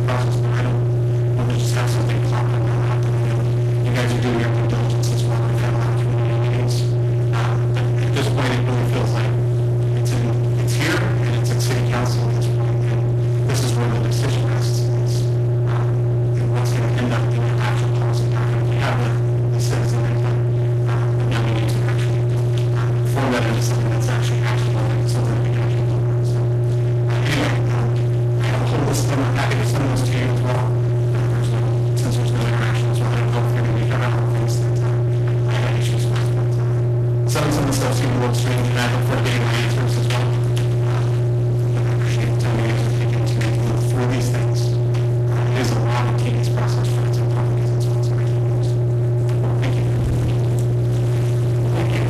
process, but I don't want to just have something pop up and not happen. You guys are doing your due diligence as well. We've had a lot of community meetings. But at this point, it really feels like it's here and it's at city council at this point, and this is where the decision rests. And what's going to end up being an actual policy document. We have the citizen input, but now we need to actually form that into something that's actually actionable and something that we can actually vote on. So anyway, I have a whole list of them. I'm happy to send those to you as well. Since there's no interaction as well, I don't know if you're going to be covering all things that I had issues with. But some of the stuff seemed a little strange, and I look forward to getting my answers as well. But I appreciate the time you guys are taking to move through these things. It is a long and tedious process for its own companies and so on. Thank you. Thank you.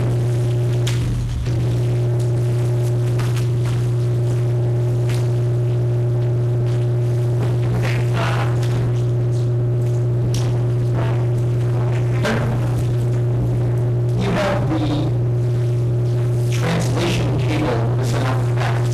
You have the translation cable is enough fact.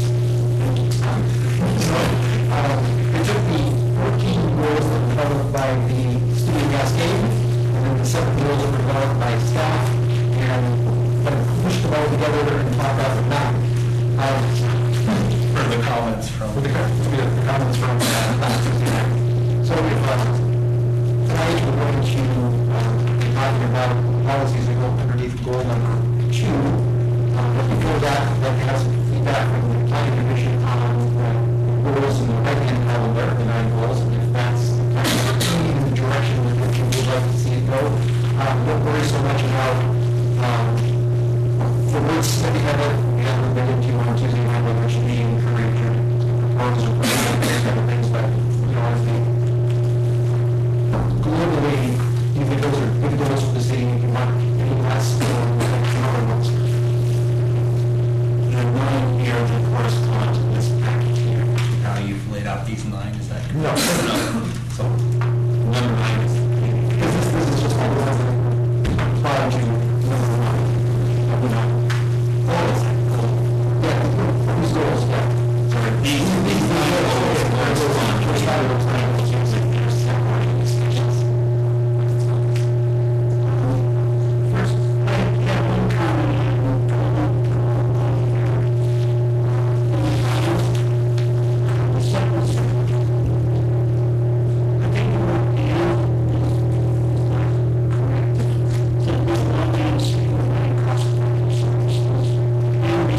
It took the 14 rules that were developed by the Studio Cascade, and then the 7 rules that were developed by staff, and kind of pushed them all together and talked out the map. For the comments from. The comments from last Tuesday night. So if tonight we're going to be talking about policies that go underneath goal number 2. But before that, I'd like to have some feedback from the planning commission on the goals in the right-hand column there, the 9 goals, and if that's kind of in the direction in which you would like to see it go. Don't worry so much about the words snipping of it. We haven't been into on Tuesday night, whether it should be encouraged or proposed or those kind of things, but I think globally, you think those are good goals for the city, you can want any less or other goals. The 9 here that correspond to this package here. How you've laid out these 9, is that? No. So number 9 is Because this is just all the ones that apply to number 1. number 9. Goals. Yeah, these goals, yeah. Sorry, these 9 goals correspond to the plan which is like there's separating the stations. First, I have one comment. I think we're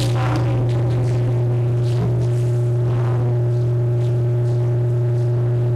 responding to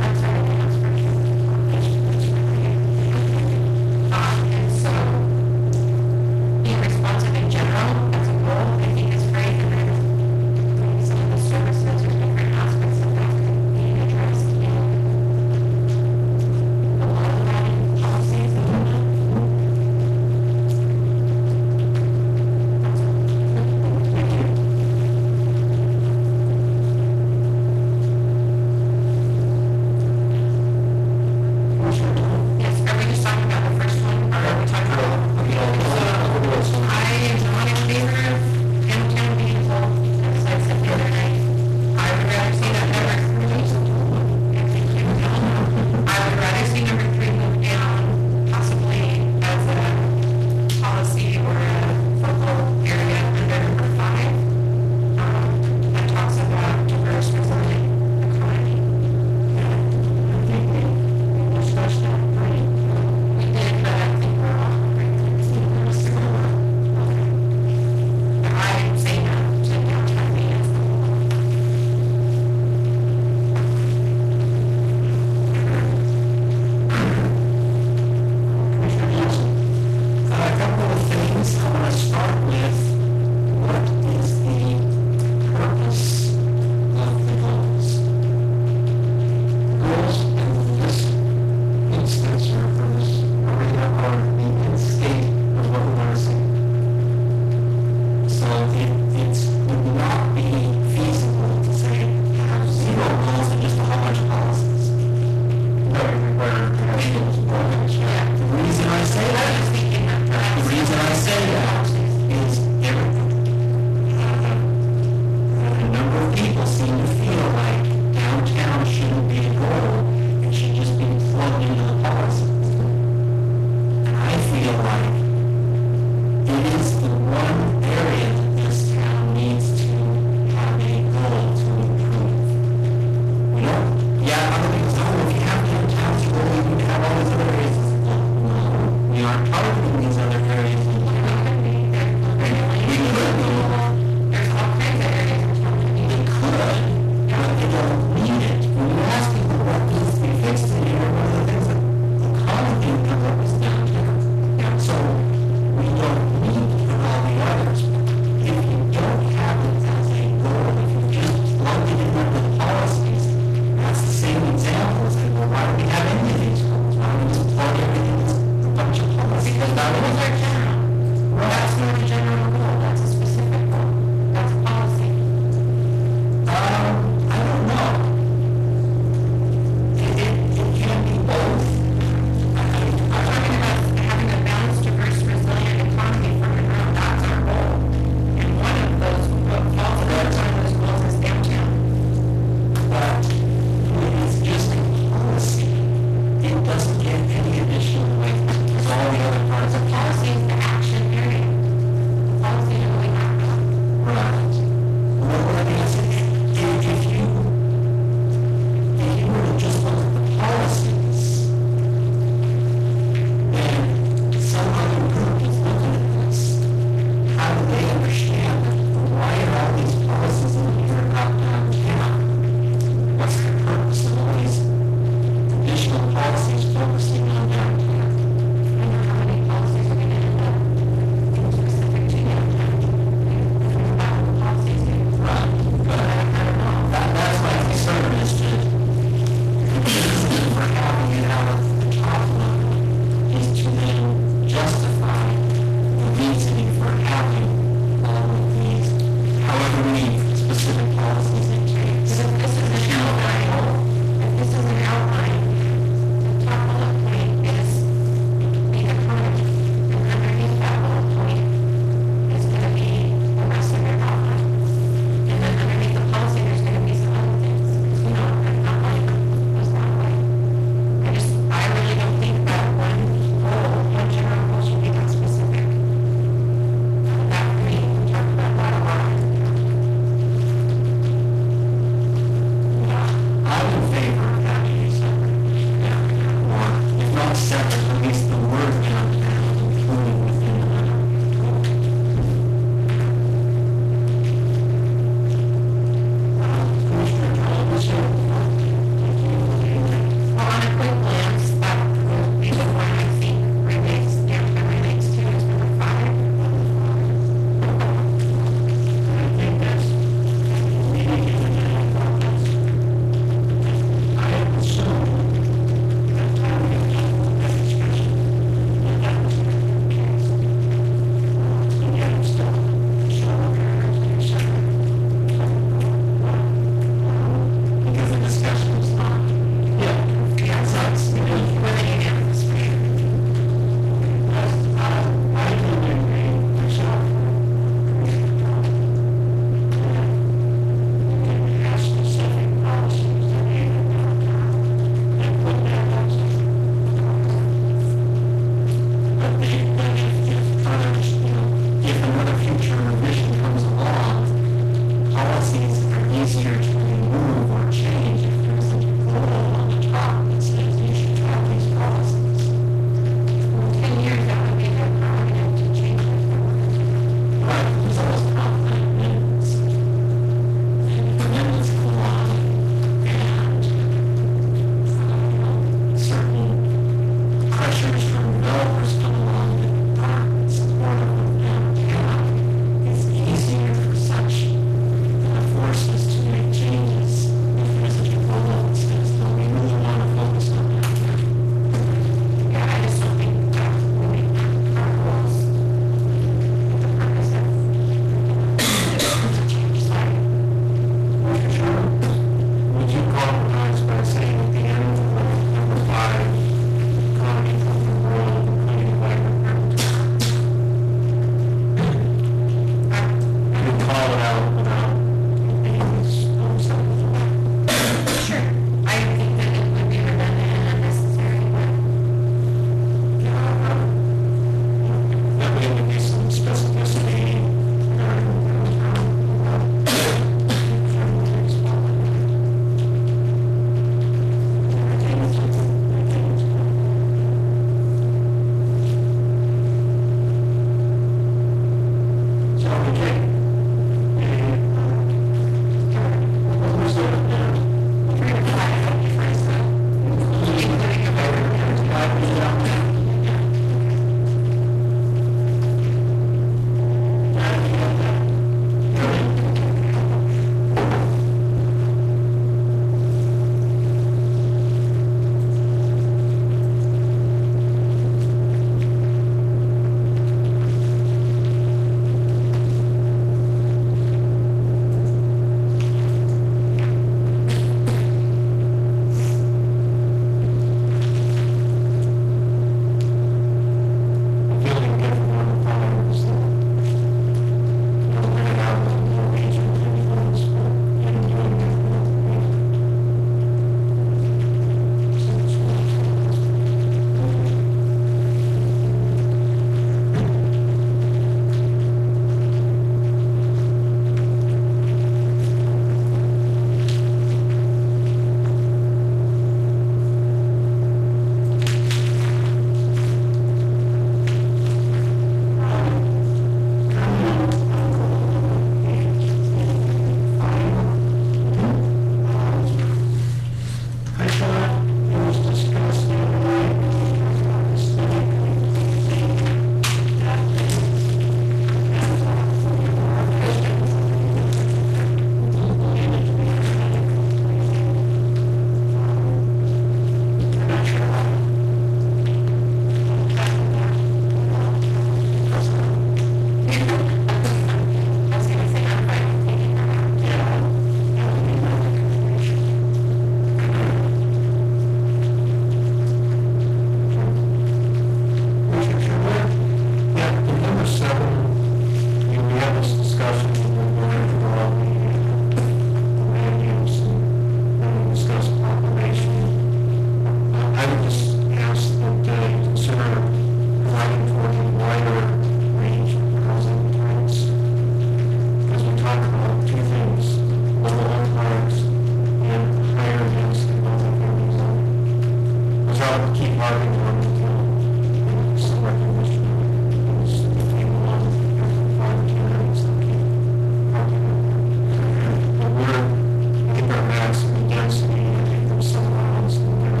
about to keep marking on until some recognition is between the lines of 5 and 10 minutes to keep marking. But we're, I think our maximum density, I think there's some miles in there.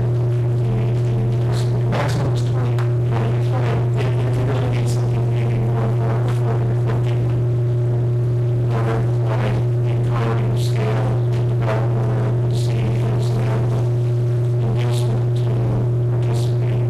Maximum is 20. If you really need something, maybe more 40 or 50. Whether like economy of scale, development, see if there's the inducement to participate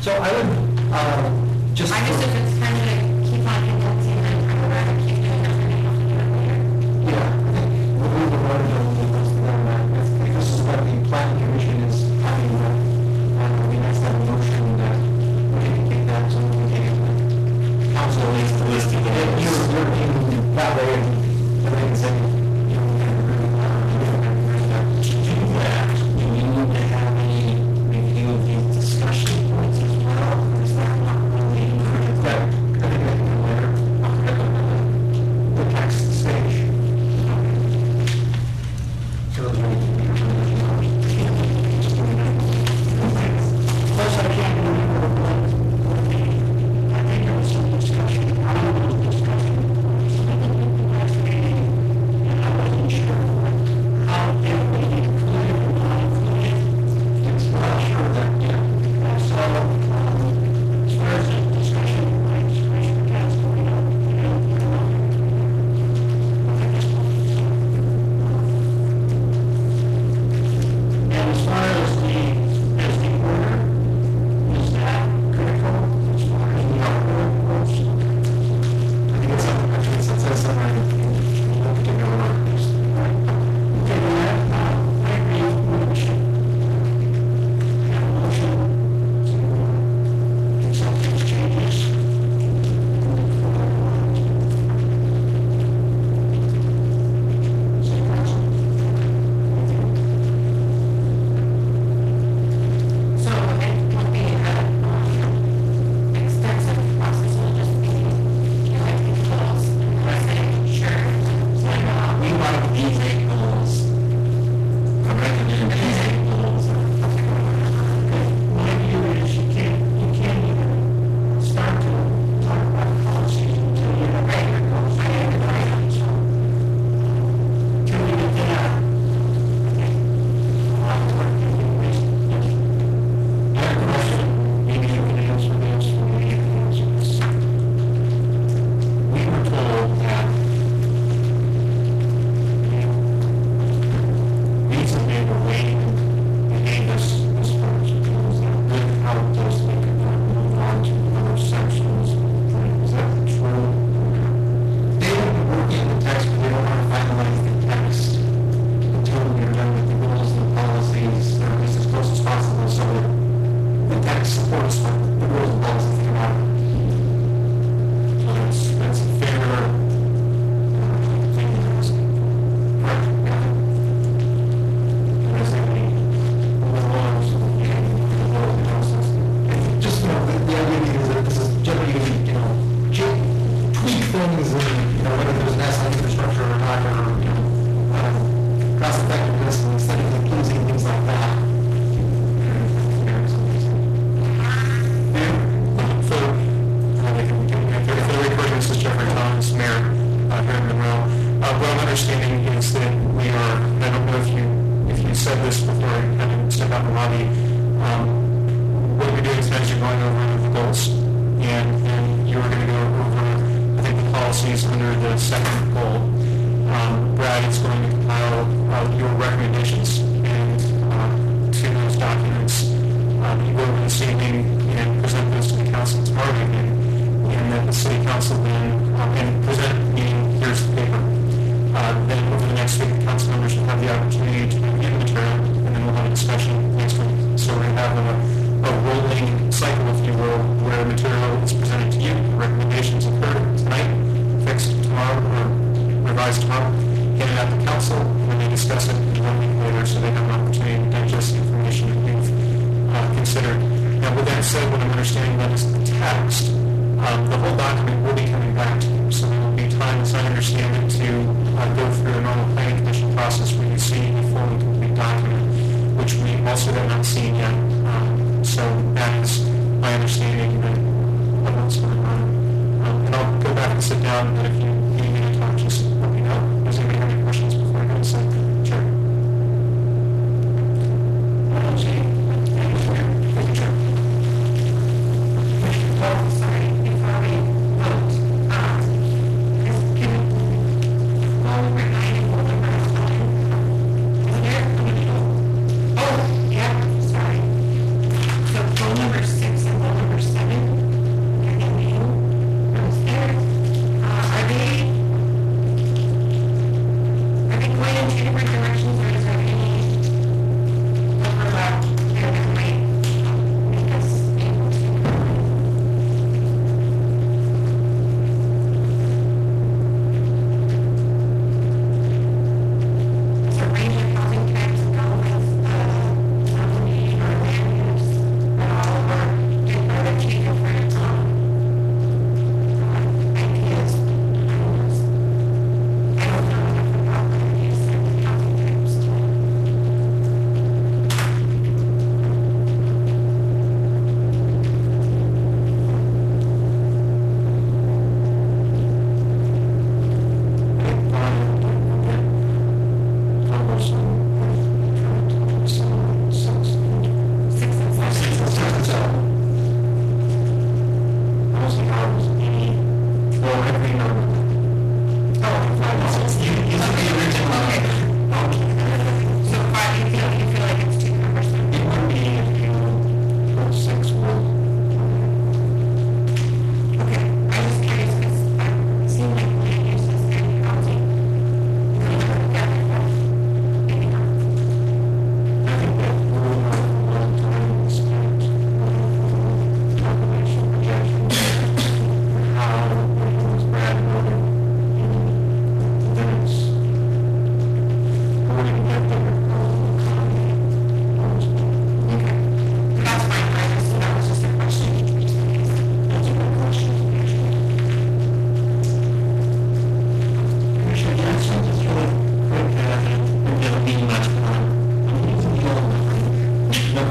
So I would, just. I guess if it's kind of keep on condensing, then I would rather keep doing everything else and do it later. Yeah, I think we'll move the road and we'll go to them. If this is what the planning commission is having, we have to have a motion that we can take that to the council. List of the Yeah, you're being that way and everything's in, you know, kind of really, To do that, do we need to have any review of these discussion points as well? Or is that not really included? that, I think that can be later, the text stage. So those are. Plus, I can't remember what I think there was some discussion, I don't know if it was discussion, something in the last meeting, and I wasn't sure how it would be included or not included. It's not sure that, yeah. So, as far as the discussion points, Commissioner Castle, you know, and as far as the order, is that critical as far as the order goes? I think it's something, actually, it says somewhere in no particular order. Okay, well, I agree with the motion. Have a motion to accept these changes. City Council. So it won't be an extensive process, it'll just be, you know, I think goals, and president, sure. So, We like these 8 goals. I recommend these 8 goals. My view is you can't even start to talk about policies until you have your goals. I agree. So, till we get to that, okay, a lot of work can be wasted. Yes. I have a question, maybe you can answer this, or maybe you can answer this. We were told that reason they were waiting and gave us this first was that would help us they could move on to other sections. Is that true? They will be working the text, but they don't want to finalize the text until we're done with the rules and the policies, or at least as close as possible, so that the text supports what the rules and policies come out. So that's a fair thing to ask. Correct? Yeah. Is there any overall, so we can go over the process? And just, you know, the idea is that this is generally, you know, tweak things and, you know, whether there's an asset infrastructure or not, or, you know, cost effectiveness and aesthetically pleasing, things like that. For the record, this is Jeffrey Thomas, Mayor here in Monroe. What I'm understanding is that we are, I don't know if you said this before I had to step out in the lobby, what we're doing tonight is you're going over the goals, and you're going to go over, I think, the policies under the second goal. Brad is going to compile your recommendations and to those documents. You go over this evening and present those to the council tomorrow evening, and then the city council then, and present, meaning here's the paper. Then over the next week, the council members will have the opportunity to review the material, and then we'll have a discussion next week. So we're going to have a rolling cycle, if you will, where material is presented to you, recommendations occur tonight, fixed tomorrow, or revised tomorrow, handed out to council, when they discuss it 1 week later, so they have an opportunity to digest the information that you've considered. Now, with that said, what I'm understanding that is the text, the whole document will be coming back to you. So there will be time, as I understand it, to go through a normal planning commission process where you see a full and complete document, which we also have not seen yet. So that is my understanding of what's going on. And I'll go back and sit down, and if you need me to talk, just let me know. Does anybody have any questions before I go to second? Sure. I don't see. Thank you, Chair. Thank you, Chair. oh, sorry, before we vote, can remind me what number is on? Is there? Oh, yeah, sorry. So goal number 6 and goal number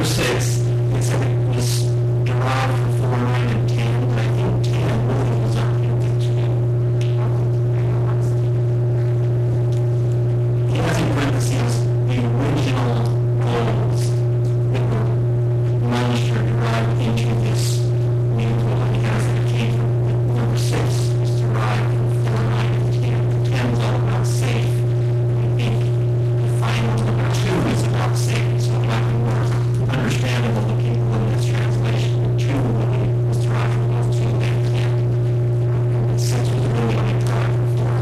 number 6, it said it was derived from 4, 9, and 10, but I think 10 really was up in he has in parentheses the original goals that were managed or derived into this new goal. He has that it came from number 6 is derived from 4, 9, and 10. 10 is all about safe. I think the final number 2 is about safety, so it might be more understandable to people in this translation. 2 really was derived from those 2 and 10. And 6 was really only derived from 4.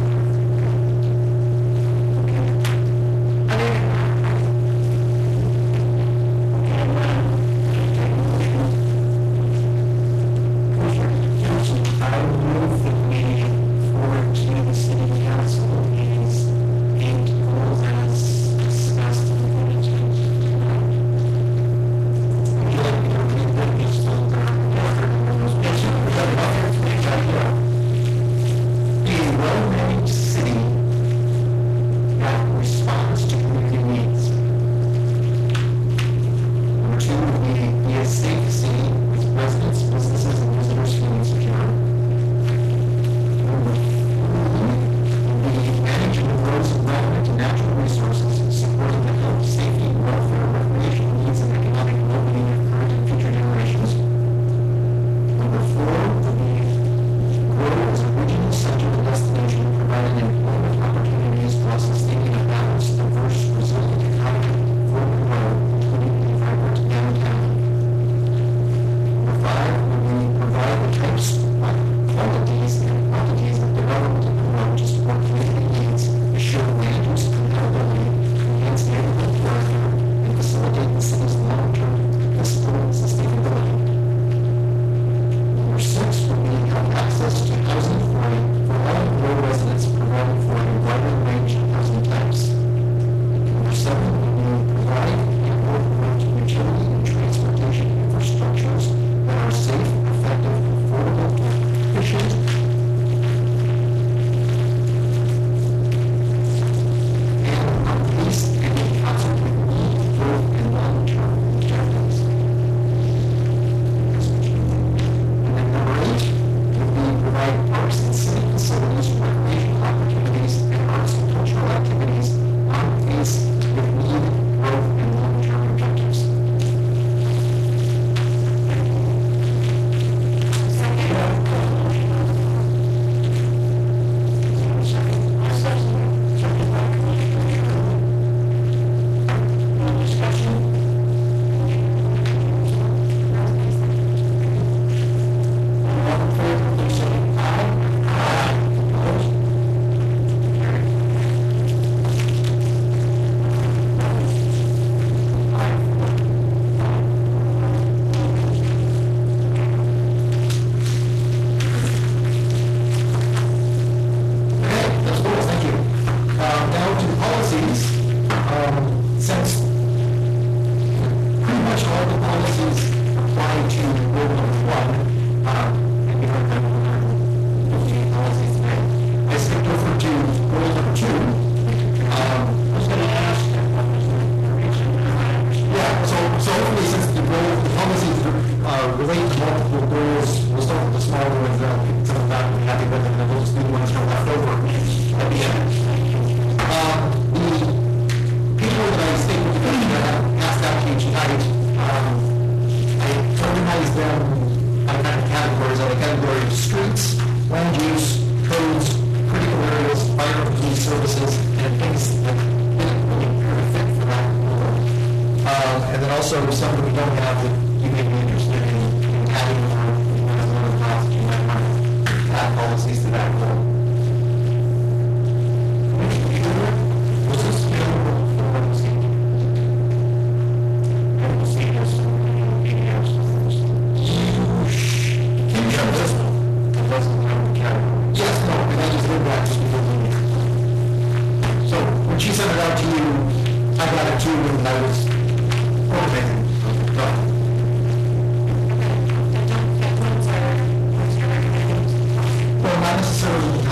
Other than that, I move that we forward to the city council these 8 goals as discussed in the meeting. Would you like me to read what we told our be a well-managed city that responds to community needs. Number 2 would be a safe city with residents, businesses, and visitors feeling secure. Number 3 would be managing the roads and relevant to natural resources, supporting the health, safety, welfare, recreational needs, and economic well-being of current and future generations. Number 4 would be grow as a regional center and destination, providing employment opportunities while sustaining a balanced, diverse, resilient economy for the world, including a vibrant downtown. Number 5 would be provide the types of qualities and quantities of development and promote to support community needs, assure land use compatibility, enhance neighborhood character, and facilitate the city's long-term fiscal sustainability. Number 6 would be have access to housing for all rural residents, providing for a wider range of housing types. Number 7 would be provide and or promote utility and transportation infrastructures that are safe, effective, affordable, efficient, and not least any concert with need, growth, and long-term objectives. And then number 8 would be provide parks and city facilities, recreational opportunities, and arts and cultural activities on pace with need, growth, and long-term objectives. Also, some that we don't have that you may be interested in adding on as one of the classes you might want to add policies to that goal. Was this available for the city? And we'll see this PDFs with this. Can you show this one? It doesn't have the category. Yes, no, and I just did that just because we need it. So when she sent it out to you, I got it too, and I was amazing. Well, not necessarily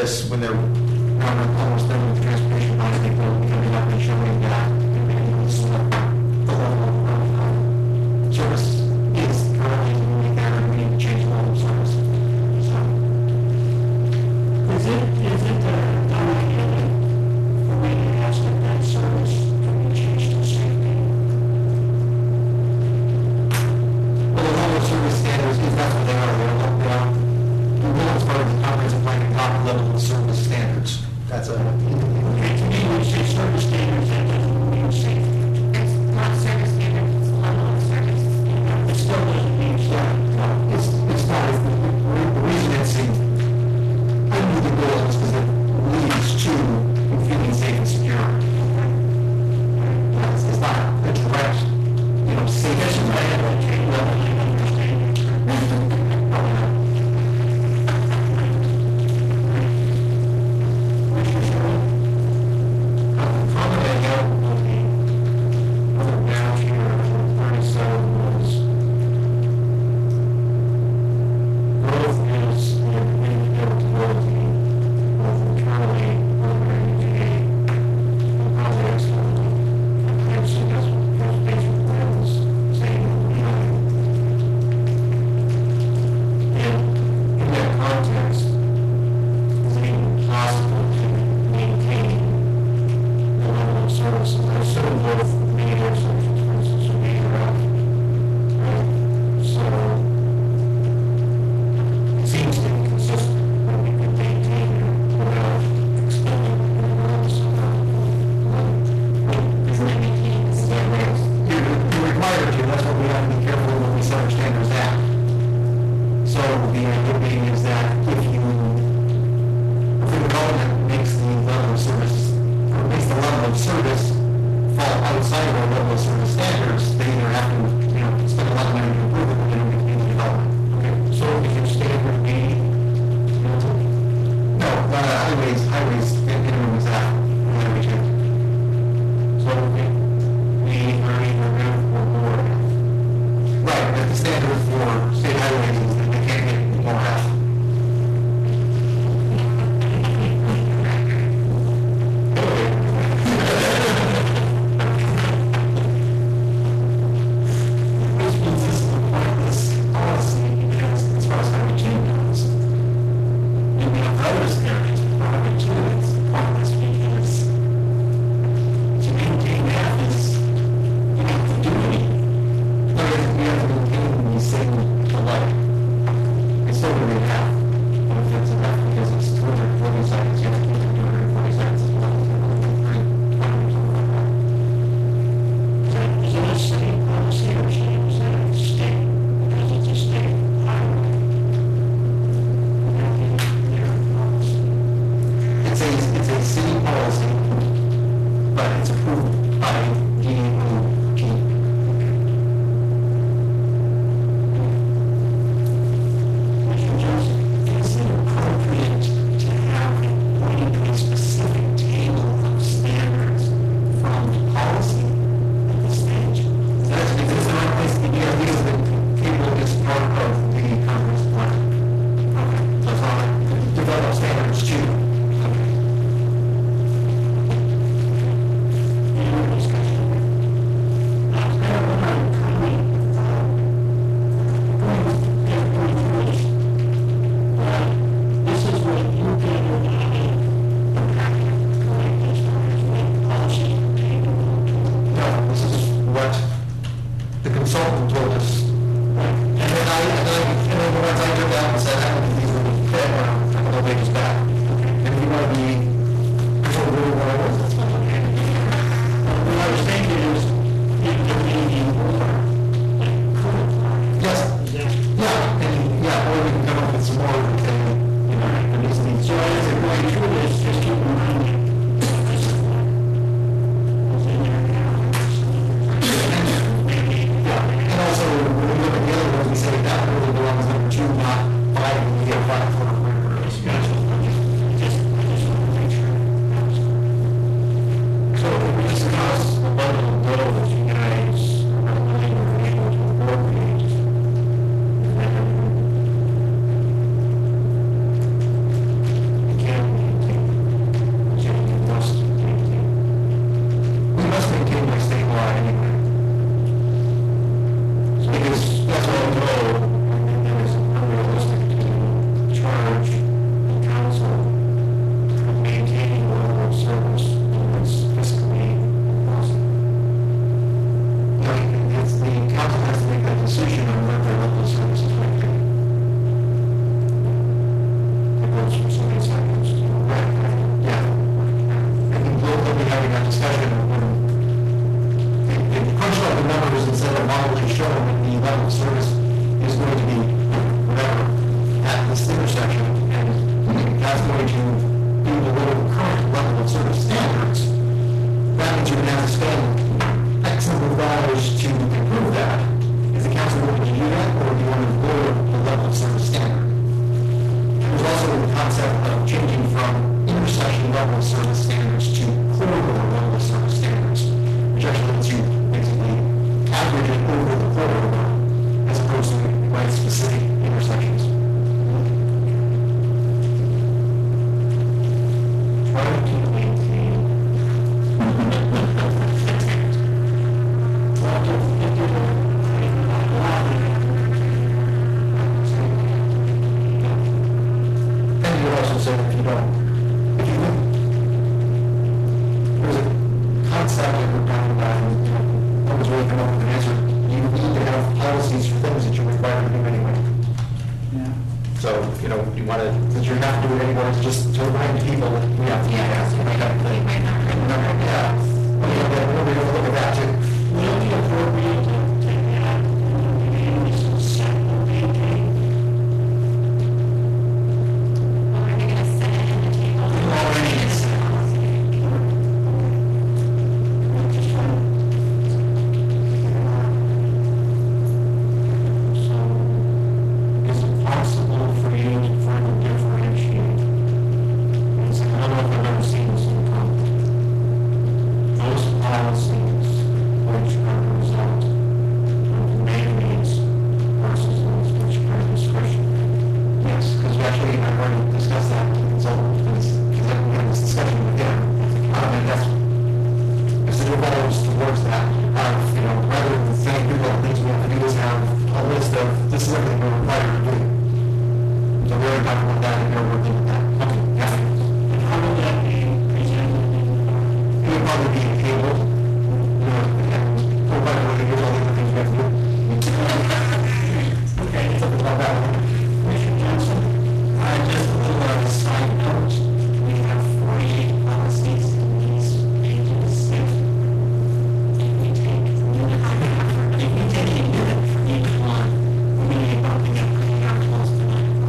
this when they're almost done with the transportation bonds, they will be coming up and showing that this is what the level of service is currently doing there, and we need to change the level of service. So, Is it done again, the way you asked it, that service, can we change to safety? well, the level of service standards, is that's what they are, the level is part of the comprehensive plan, top level of service standards. That's a, Okay, to me, when you say service standards, that doesn't mean safety. It's not service standard, it's level of service. It still doesn't mean safety. it's not, the reason it's under the goal is because it leads to feeling safe and secure. It's not a direct, safe. This is my advocate level of understanding. discussion, when they crunch out the numbers and said the model is showing that the level of service is going to be whatever at this intersection, and that's going to be below the current level of service standards, that means you're going to have to spend X number of dollars to improve that. Is the council willing to do that, or do you want to lower the level of service standard? There's also the concept of changing from intersection level of service standards to corridor level of service standards, which actually lets you basically average it over the corridor as opposed to by specific intersections. Trying to maintain. Well, if you don't, And you also said if you don't, there's a concept that we're talking about, and I was really coming up with an answer. You need to have policies for things that you're required to do anyway. Yeah. So, you want to, since you're not doing it anymore, it's just to remind people that we have to do that. So we got to You might not remember. Yeah. We're going to look at that too. will it be appropriate to add, set or maintain? Well, are they gonna set it in the table? Already is. Just trying So, is it possible for you to further differentiate? I don't know if I've ever seen this in the company. Those policies which are a result of mandates versus those which are discretionary. Yes, because we actually, I've already discussed that with the consultant, because we had this discussion with him. And that's, because it evolves towards that, rather than saying people, things we have to do is have a list of, this is everything we're required to do. So we already talked about that, and we're working with that. Okay, yeah. And how will that be presented in It would probably be tabled, and go by the way, here's all the other things we have to do. Okay. Something about that. Commissioner Johnson? Just a little side note, we have 48 policies in these pages. If we take a unit for each one, we're going to be bumping up pretty close to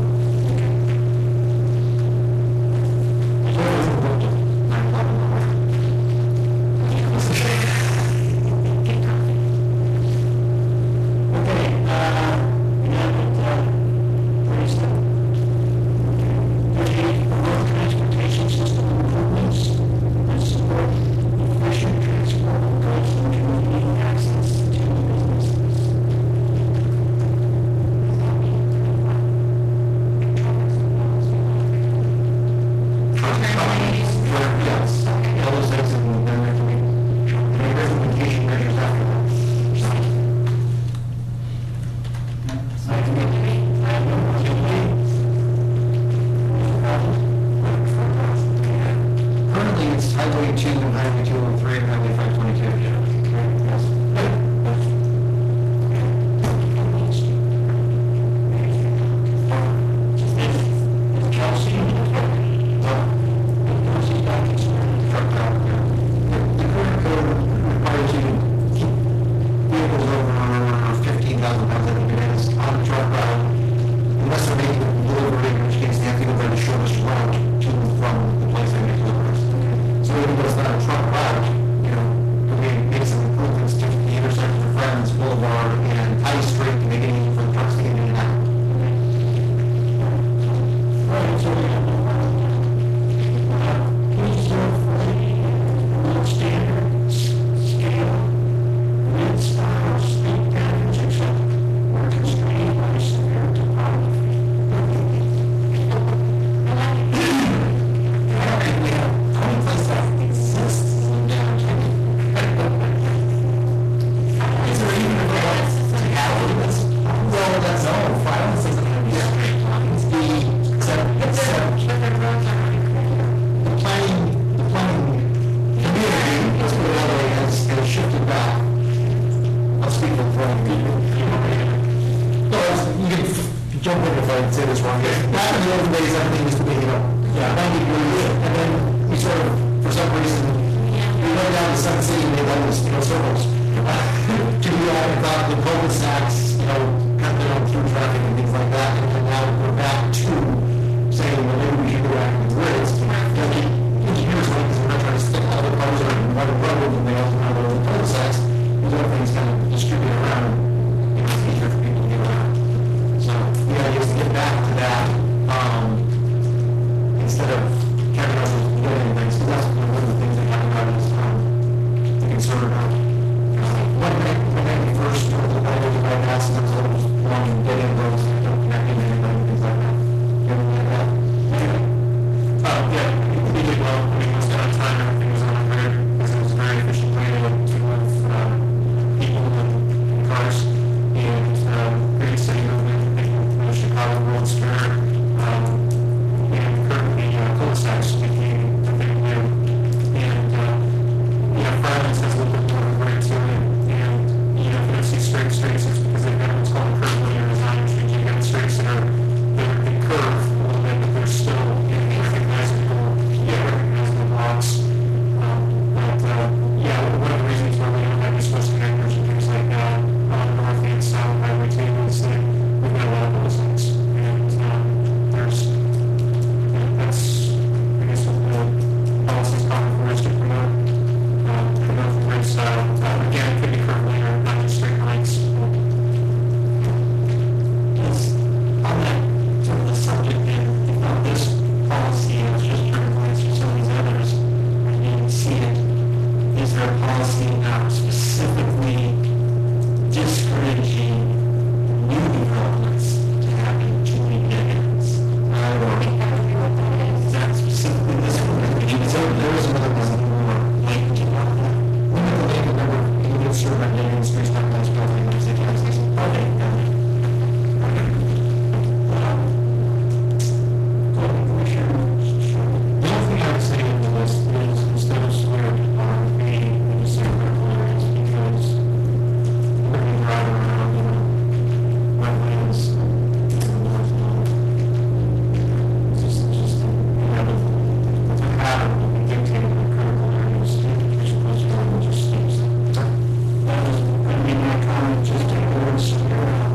15,000 pounds, I think it is, on the truck route, unless they're making a delivery, in which case they have to go by the shortest route to and from the place they make deliveries. So even though it's not a truck route, could we make some improvements to the intersection of Friends Boulevard and High Street to make it easy for the trucks to get in and out? Right, so we have please do it for the standards, scale, wind style, speed patterns, etc. Were constrained by severe topography. Jump in if I say this wrong. Back in the old days, everything used to be, 90 degrees, and then we sort of, for some reason, we went down the Sun City made those, circles. To be honest, about the cul-de-sacs, cut their own through traffic and things like that, and then now we're back to saying, well, maybe we should go back to the grids. Engineers like this, we're not trying to stick all the cars on one road, and they also have their own cul-de-sacs. Those other things kind of distribute around, it's easier for people to get around. So, the idea is to get back to that, instead of carrying out those building things, because that's one of the things they have about is, the concern about, when they first started the bypass, and there's all those long dead end roads that don't connect into anything, things like that. You ever heard of that? Yeah, we did well. I mean, most of the time, everything was on a grid, because it was a very efficient way to move people and cars. And great city movement, Chicago World Square, and currently cul-de-sacs became the thing new. And Fridays has a little bit more of a grid to it. And if you don't see streets, it's because they've got what's called a curve linear design, which means you've got streets that are they curve a little bit, but they're still recognizable blocks. One of the reasons why we don't have express connectors and things like that on the north and south highway too is that we've got a lot of those things. And that's, I guess, what the policy's calling for is to promote the grid style. Again, it could be curve linear, not just straight lines. On that sort of the subject of this policy, and it's just turning lines for some of these others, I didn't see it. Is there a policy now specifically discouraging new developments to happen between dead ends? I think that would be what that is. Is that specifically discouraging? There is another one more Language about that? One of the things that we're able to serve on dead ends, streets, not nice, probably, like, city councils. Okay, got it. The only thing I would say in the list is instead of swearing on A, when you say critical areas, because we're going to drive around, wetlands, north node. It's just a pattern that we dictate in critical areas, you're supposed to go and just steps. That was, I mean, my comment, just take the word swear out.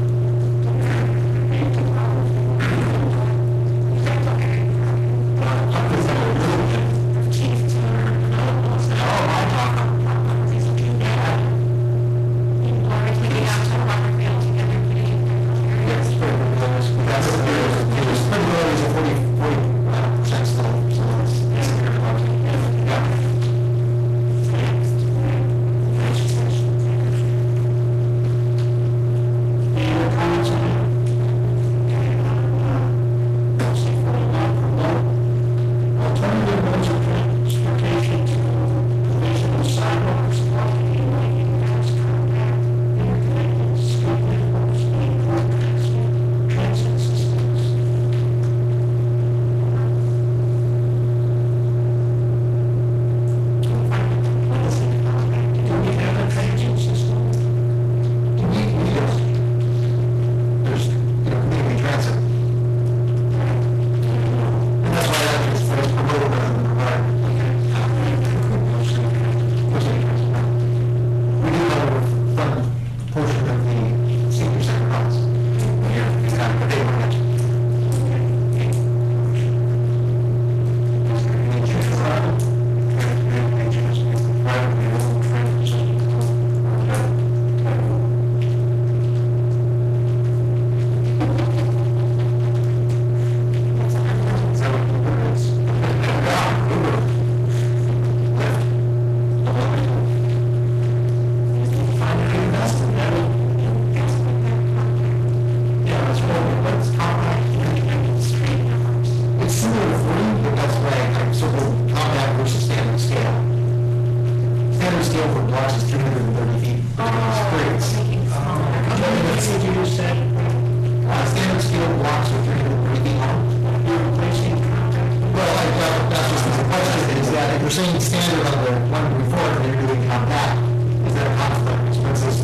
saying standard on the one before, and you're doing compact, is there a conflict? What's this,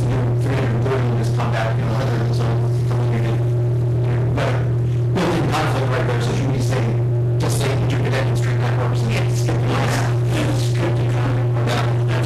330 is compact, 100 is on, but built-in conflict right there, so should we say, just say interconnected street networks and skip the lines? It's good to comment on that.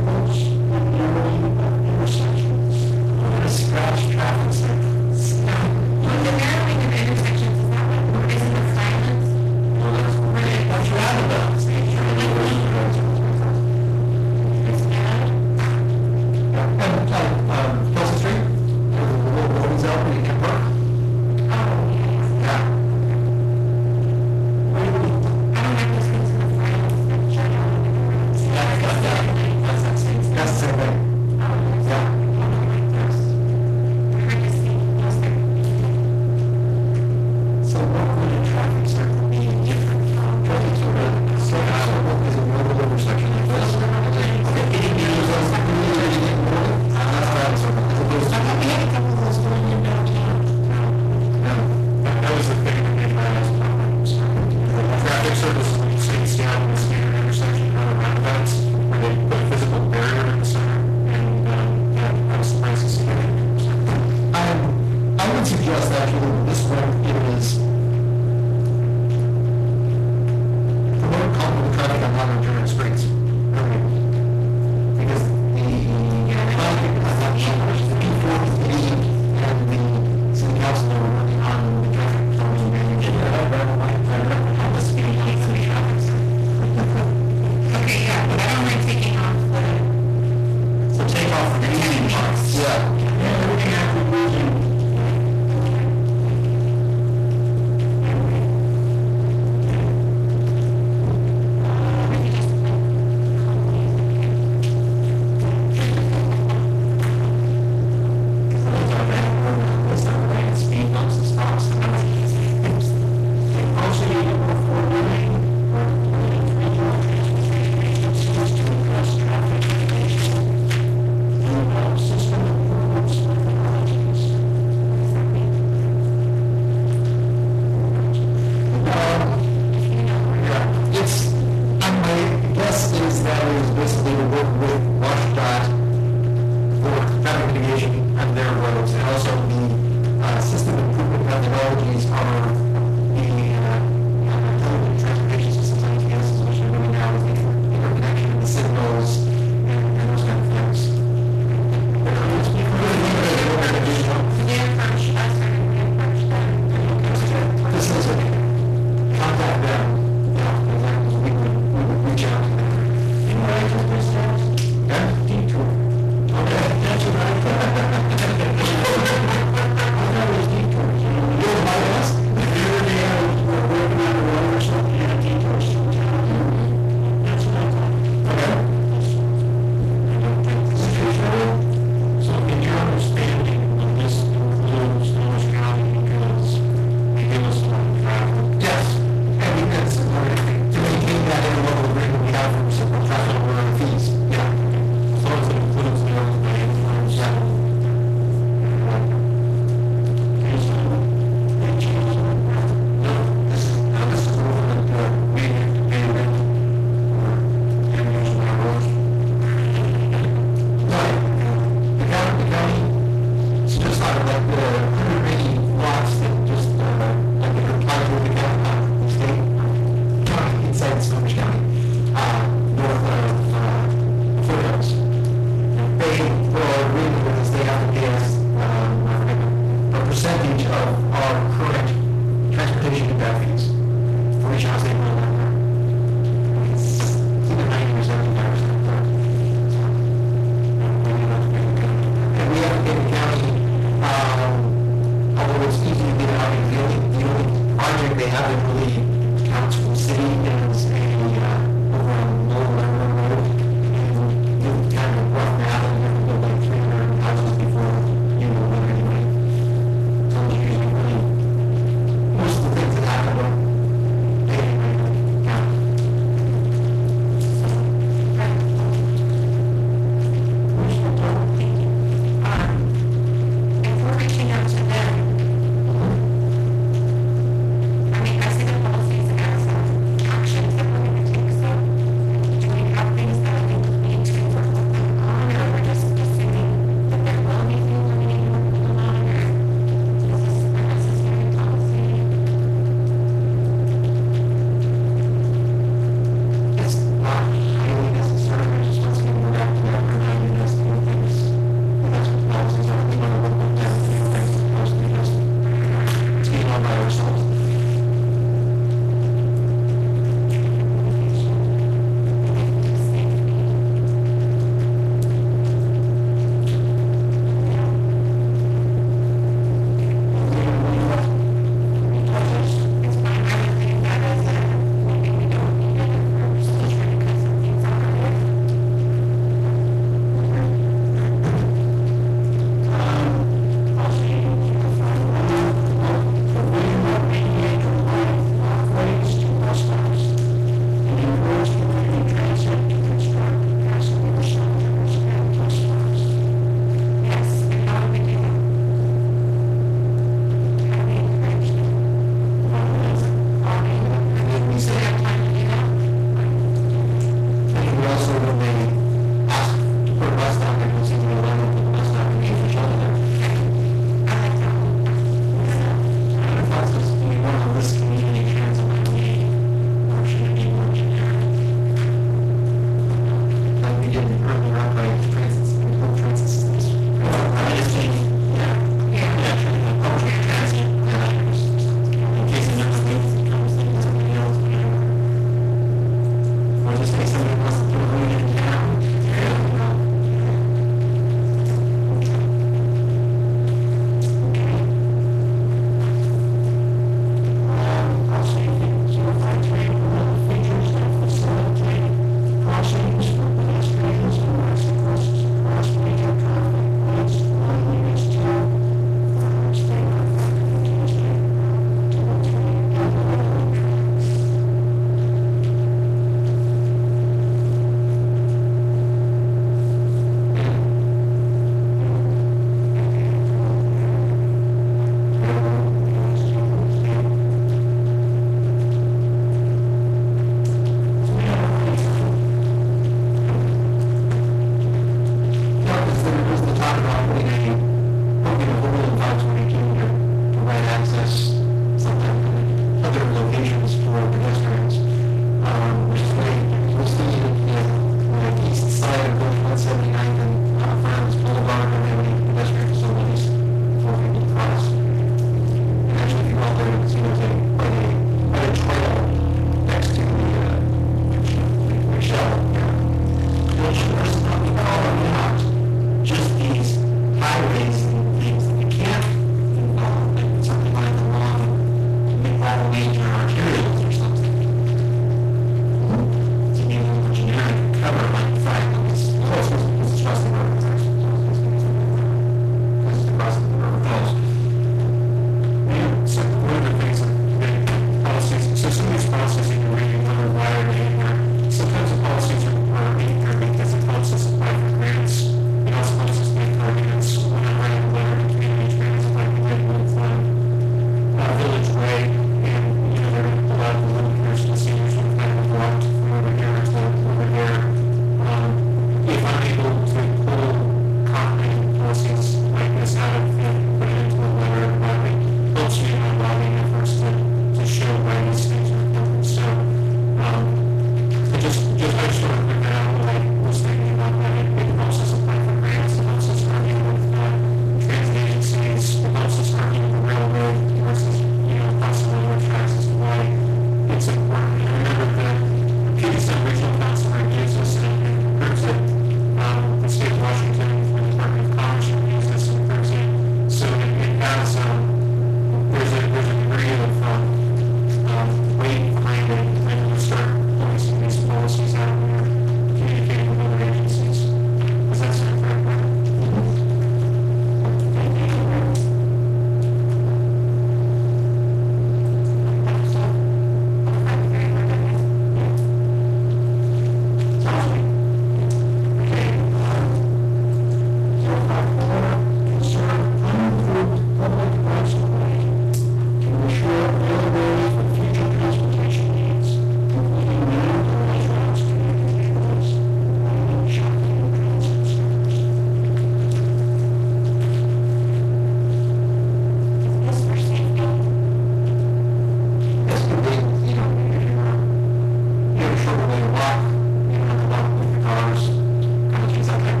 block, you know, the block with the cars, kind of things like that.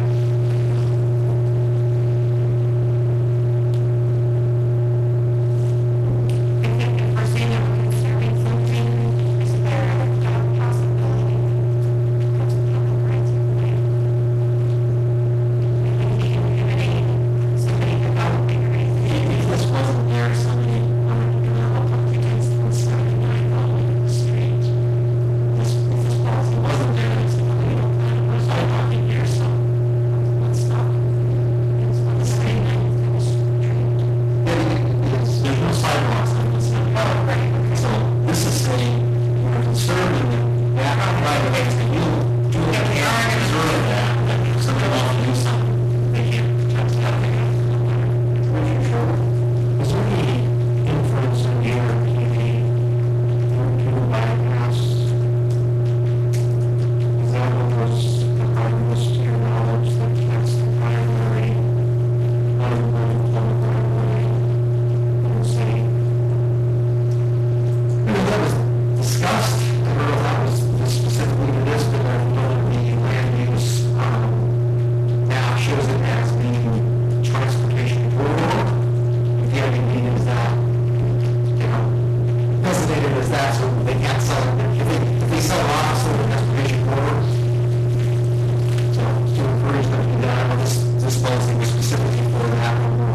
I think if we're saying that we're conserving something, is there a possibility of public rights of way? Maybe inhibiting somebody developing or anything. If this wasn't there, somebody wanted to develop up against 179 on the street. If this policy wasn't there, it's a legal plan, it was all talking here, so let's stop. It's not the same thing as the street. There's no sidewalks on this. Oh, right, okay. So this is saying we're conserving that right of ways, and you Yeah, we are gonna preserve that, that if somebody wants to do something, they can't touch that. Is there any inference in the RPD to bypass? Is that what was the hardest to your knowledge, that that's the primary unemployment public right of way in the city? That was discussed, I don't know if that was specifically to this, but I know that the land use map shows it as being transportation corridor. The idea being is that, you know, designated as that, so they can't sell it, if they sell it off, so the transportation corridor. So to encourage them to do that, I know this policy was specifically for that,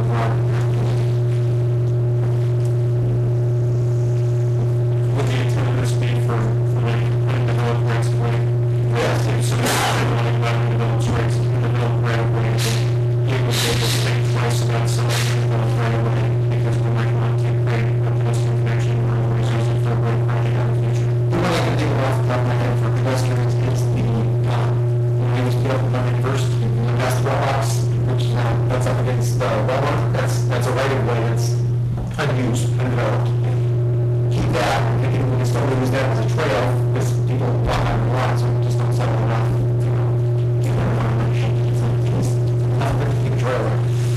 would the intent of this be for like undeveloped rights of way? Yes. If somebody wanted to undeveloped rights, undeveloped right of way, it would be able to think twice about selling undeveloped right of way, because we might want to create a pedestrian connection or always use it for a road project in the future. The one I can think of off the top of my head for pedestrians is the, when I used to get up in London first, the basketball box, which that's up against Walmart, that's a right of way that's unused, undeveloped. Keep that, and we can still use that as a trail, because people walk on the lot, so we just don't settle it off. Keep it on the sheet, it's not good to keep a trail there.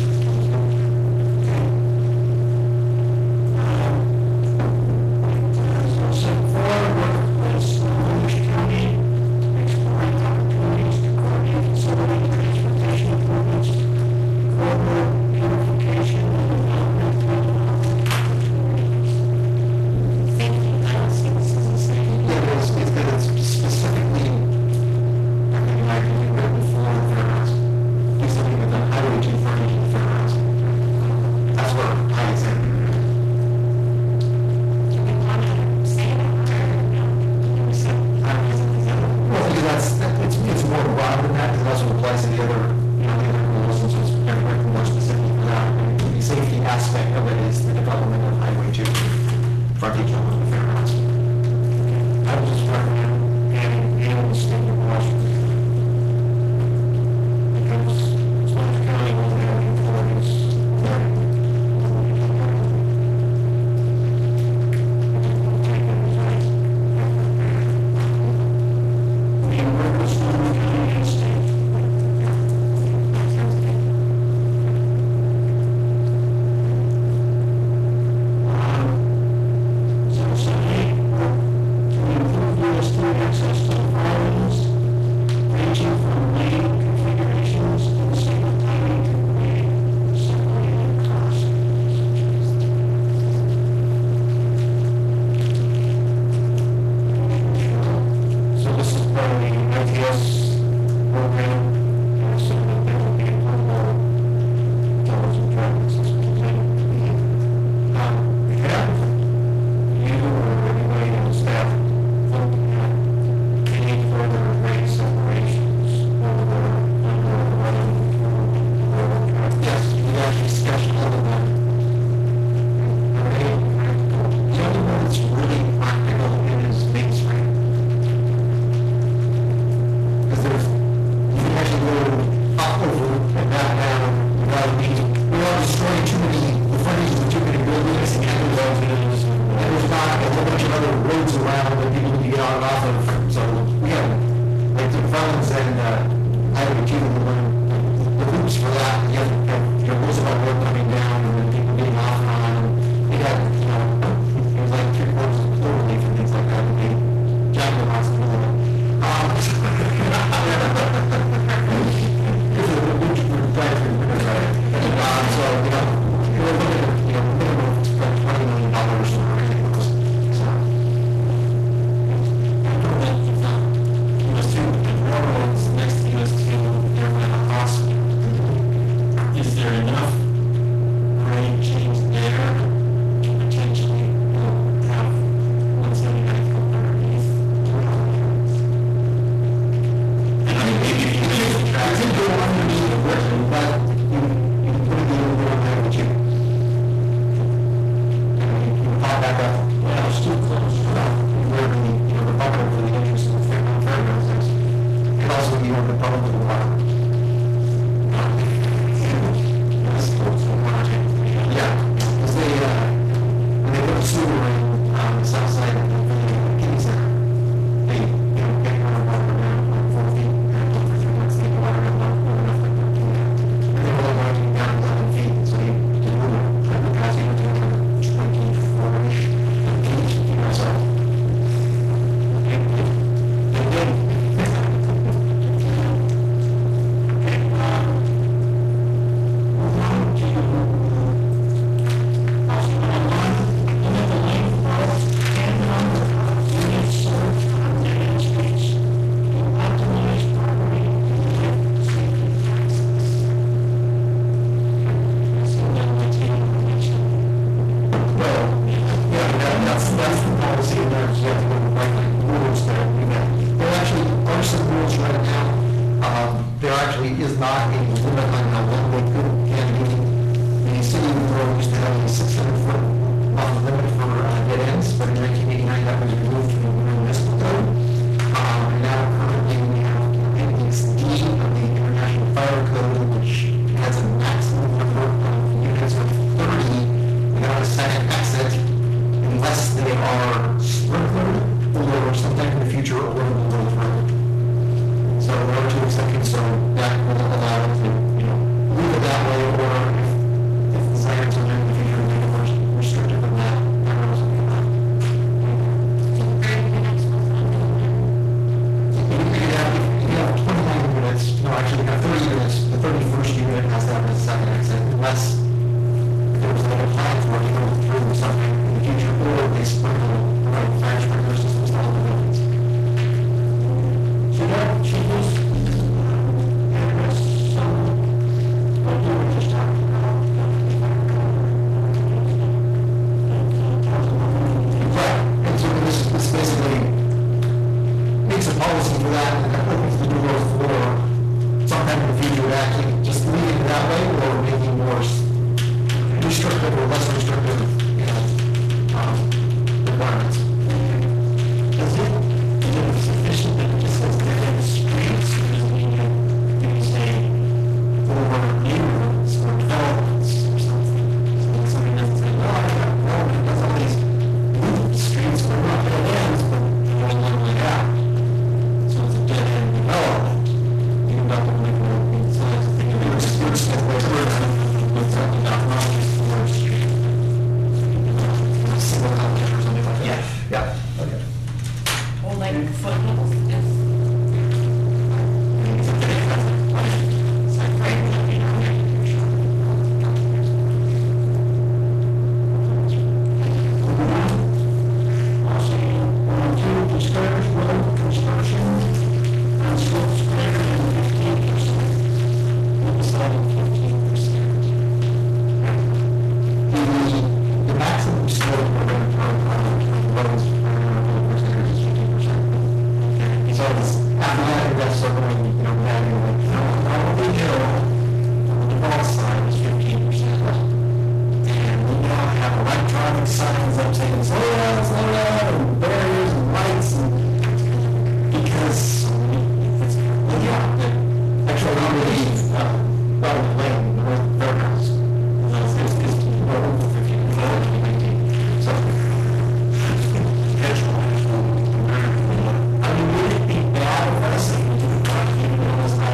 So for workplace, Orange County exploring opportunities to coordinate facility transportation improvements, corridor beautification and development opportunities. Safety, I don't see this as a safety. Yeah, it's that it's specifically, I mean, like, written for the fairgrounds. Do something with the highway 230 to the fairgrounds. That's where it ties in. Do we want to say that or no? Can we say Well, it's more broad than that, because it also applies to the other, you know, the other rules, and so it's very more specific for that. And the safety aspect of it is the development of Highway 2, frontage on the fairgrounds. I would just recommend adding the state of Washington. Because Orange County will have employees there. We work with Orange County and state. So, hey, to improve US 3 access to the highways, ranging from lane configurations to single timing to lane assembly and cost. So this is part of the ITS program, and so that there will be a global intelligent traffic system. Have you or anybody on staff looked at any further rate separations over under the running traffic? Yes, we actually sketched all of them. The only one that's really practical is Main Street. Because there's, you can actually go up over and back down without needing, without destroying too many, the frontages of too many buildings and there's not a whole bunch of other roads around that people need to get on and off of. So we have, like the Collins and Highway 2, the loops for that, you have Roosevelt Road coming down and then people getting off and on. They had, you know, it was like 3/4 of the clover leaf and things like that. And they jacked the hospital. is not a limit on how long they can be. The city of Monroe used to have a 600-foot limit for dead ends, but in 1989 that was removed from the municipal code. And now currently we have Appendix D of the International Fire Code, which has a maximum number of units of 30 without a second exit, unless they are sprinklered or sometime in the future or in the road road. So in order to accept it, so that will allow us to, leave it that way, or if desired to in the future, make it more restrictive than that. That was something about. You have 29 units, no, actually, you have 30 units. The 31st unit has to have a second exit, unless if there was like a plan for it to go through something in the future, or they sprinkle, right, fire sprinkler systems to all the buildings. So that changes address some, what you were just talking about. Right, and so this basically makes a policy for that, and that opens the door for sometime in the future to actually just leaving it that way, or making more restrictive or less restrictive, requirements. Is it sufficient that it just says dead end streets, or does it mean that you say for neighborhoods or developments or something? So that somebody doesn't say, well, I got development, that's all these loop streets, but not dead ends, but they're all the way out. So it's a dead end development. You don't have to make a size of thing, you're just with something about not just the word street. Single outlet or something like that. Yeah. Okay. Or like footnotes, yes. It's like right now, also, 102, discourage road construction on slopes greater than 15%. Deciding 15%. The maximum slope we're going to put on roads is 50%. So it's after that, that's sort of going, manually, On the hill, on the north side is 15%. And we now have electronic signs up saying, slow down, and barriers and lights, and because, actually, I believe, Bottom Lane, North Fairgrounds. it's more over 15, so, I mean, would it be bad if I said we didn't want to keep it on this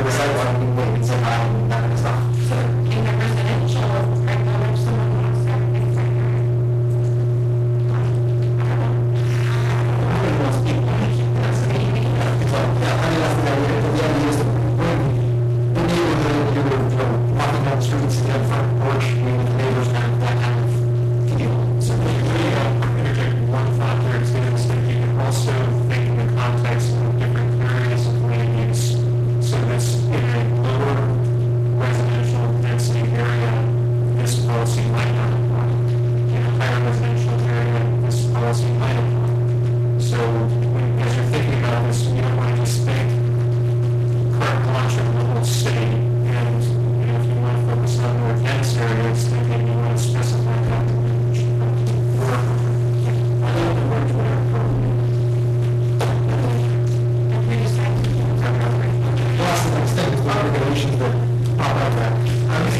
the sidewalk, you can wait and say hi and that kind of stuff. So, In the residential, right now, if someone walks there, things like that. I don't know. Most people, that's maybe. so, yeah, I mean, that's the idea. The idea is that when the neighborhood, you're walking down the streets, you have front porch, meeting with the neighbors, kind of that kind of deal. So maybe interject one thought there too, is that you can also think in the context of different areas of land use. So this, in a lower residential density area, this policy might not apply. In a higher residential area, this policy might apply. So as you're thinking about this, you don't want to just think current launch of the whole city. And if you want to focus on more dense areas, then maybe you want to specify that. I love the word where appropriate. And we just have to, Well, that's the next thing, is the regulations that pop out that. I mean,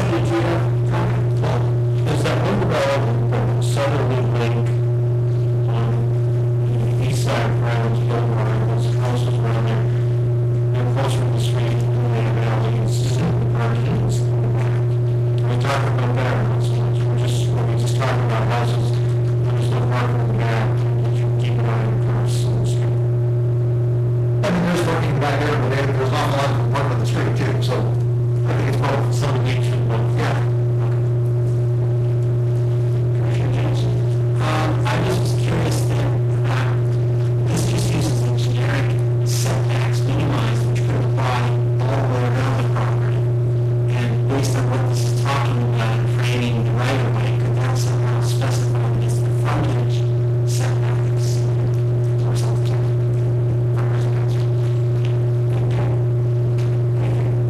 There's that one development, Southerly Link, on the east side of Brown's Boulevard, those houses around there. They're closer to the street, and they have alleys, and parkings. We talk about that, not so much, we just talk about houses, there's no parking in the back, that you keep an eye on cars on the street. I mean, there's parking back there, but there's not a lot of parking on the street too, so I think it's both. Some of each, but, Yeah. Commissioner Jameson. I just was curious that this just uses the generic setbacks minimized, which could apply all the way around the property. And based on what this is talking about, creating the right of way, could that somehow specify that it's the frontage setbacks or something? For residential. Okay.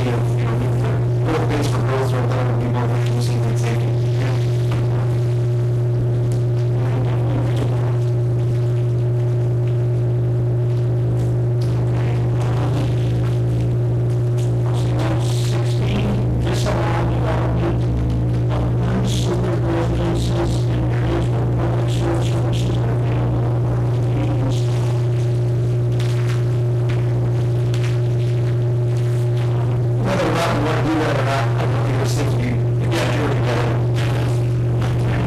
of, little things for growth or whatever we want to do, safety and safety. Whether or not we want to do that or not, I don't think there's things we, again, do it together.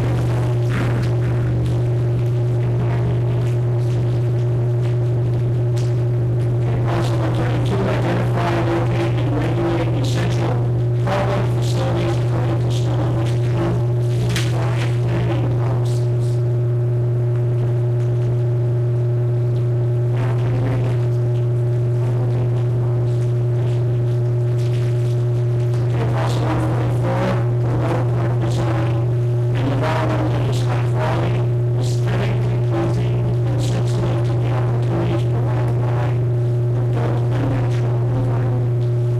Also, to identify, locate, and regulate essential public facilities according to stormwater control planning policies. Also, 144, promote park design and environmental high quality, aesthetically pleasing, and sensitive to the opportunities provided by the built and natural environment.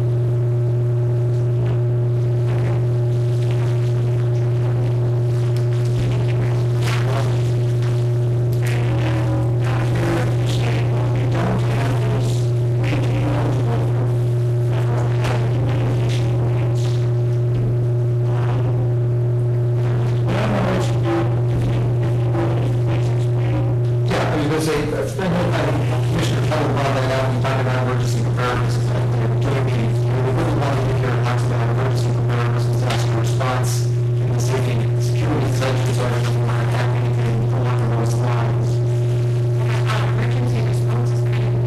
Yeah, I was gonna say, I think Commissioner Keller brought that out, we talked about emergency preparedness, we really want to hear talks about emergency preparedness, disaster response, and the safety and security sections, so I don't want to have anything along those lines. Emergency response is kind of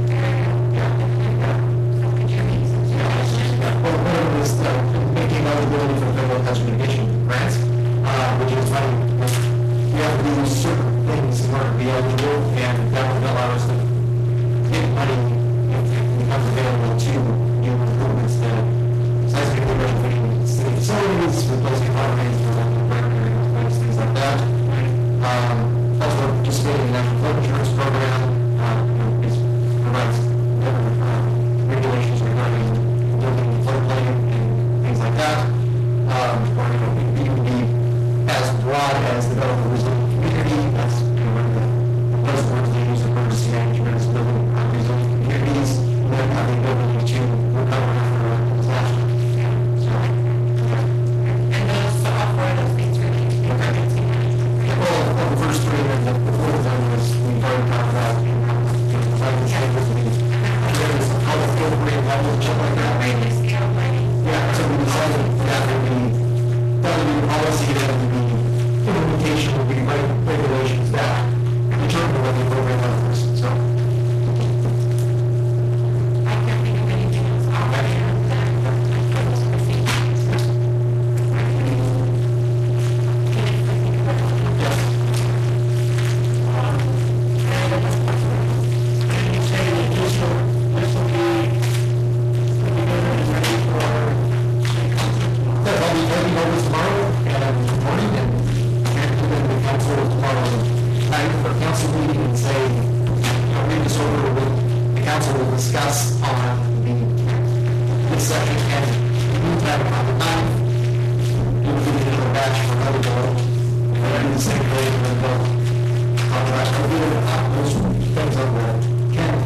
so could you make some suggestions? Well, one of them is making eligibility for federal hazard mitigation grants, which is funny, we have to do certain things in order to be eligible, and that would allow us to get money if it becomes available to new improvements that seismic retrofitting city facilities, replacing water mains for things like that. Also participating in the National Flood Insurance Program, provides regulations regarding building floodplain and things like that. Or, we can be as broad as the development resilient community, that's, one of the buzzwords they use, emergency management, is building resilient communities, and then have the ability to recover after a disaster. So, And those, so all four of those things relate to the emergency management. well, of the first three, and the fourth one was, we've already talked about, like the changes, there is how the field grade level, stuff like that. Greatly scaled lighting. Yeah, so we decided that would be policy, that would be implementation, would be regulations that determine what the program offers, so. I can't think of anything else already on that. Those procedures. Yes. And you say that this will be, ready for, Yeah, I'll be taking over tomorrow and morning and then the council tomorrow night for council meeting and say, read this over with, the council will discuss on this section and we move that on the 9th. You'll do another batch for another bill, and then do the same thing and then they'll, I'll do those things on the 10th